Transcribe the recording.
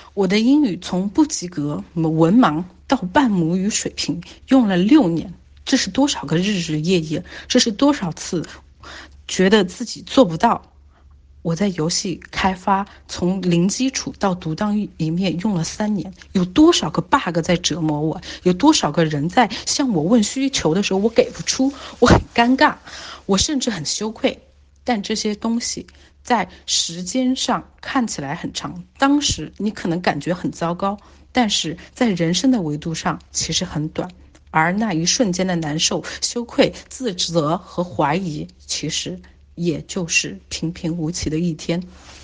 我的英语从不及格、文盲到半母语水平，用了6年。这是多少个日日夜夜？这是多少次觉得自己做不到？我在游戏开发从零基础到独当一面用了3年，有多少个 bug 在折磨我？有多少个人在向我问需求的时候我给不出，我很尴尬，我甚至很羞愧。但这些东西在时间上看起来很长，当时你可能感觉很糟糕，但是在人生的维度上其实很短。而那一瞬间的难受、羞愧、自责和怀疑，其实也就是平平无奇的一天。